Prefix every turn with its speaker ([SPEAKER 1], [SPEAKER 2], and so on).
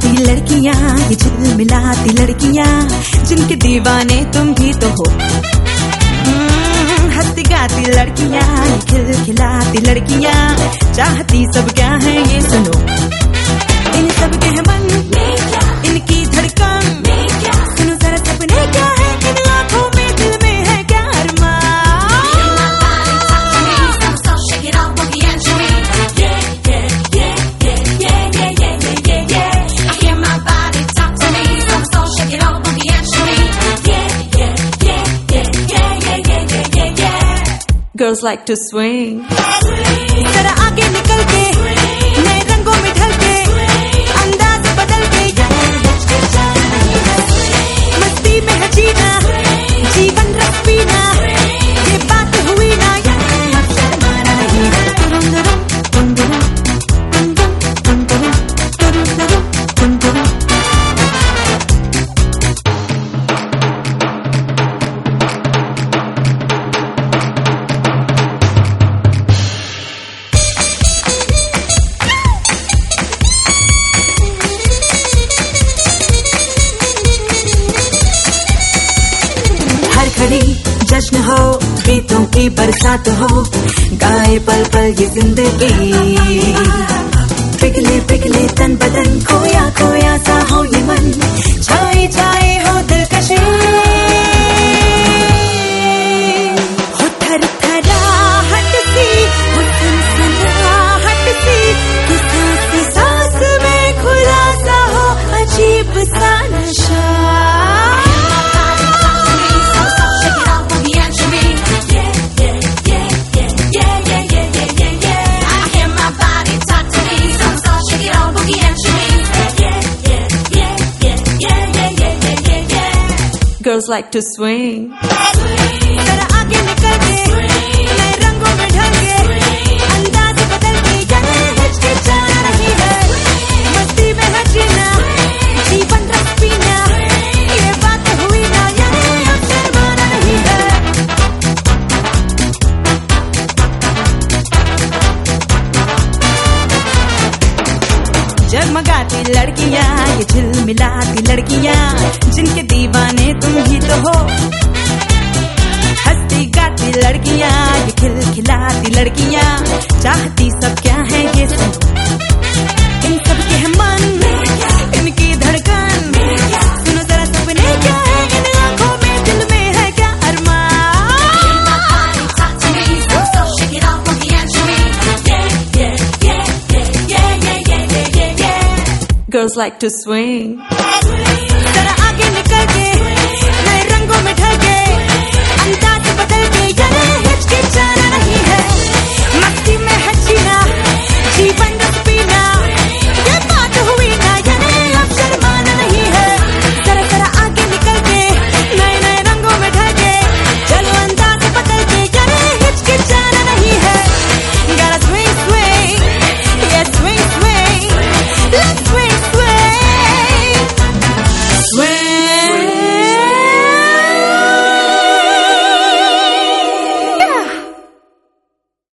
[SPEAKER 1] जगमगाती लड़कियां, ये झिलमिलाती लड़कियां, जिनके दीवाने तुम भी तो हो। हंसती गाती लड़कियां, खिलखिलाती लड़कियां, चाहती सब क्या है ये सुनो। इन सब के मन इनकी धड़कन, सुनो जरा सपने क्या है इन आँखों में, दिल में है क्या अरमान। Girls like to swing. जरा आगे निकल के, नए रंगों में ढल के, अंदाज बदल के, मस्ती में है जीना, जीवन रस पीना, ये बात हुई ना, शर्माना नहीं। जश्न हो, गीतों की बरसात हो, गाए पल पल ये जिंदगी। पिघले पिघले तन बदन, खोया खोया सा हो ये मन, छाए छाए हो दिलकशी। हो थर थराहट सी, हो सनसनाहट सी, कि सांस सांस में खुलासा हो अजीब सा नशा। Girls like to swing. जरा आगे निकल के, नए रंगों में ढल के, अंदाज बदल के, हिचकिचाना नहीं है, मस्ती में है जीना, जीवन रस पीना, ये बात हुई ना, अब शर्माना नहीं है। जगमगाती लड़कियां, ये झिलमिलाती लड़कियां, जिनके दीवाने तुम ही तो हो। हंसती गाती लड़कियां, ये खिलखिलाती लड़कियां, चाहती सब क्या है ये सुनो। इन सब के है मन, इनकी धड़कन, सुनो जरा सपने क्या है इन आँखों में, दिल में है क्या अरमान। Girls like to swing. जरा आगे निकल के,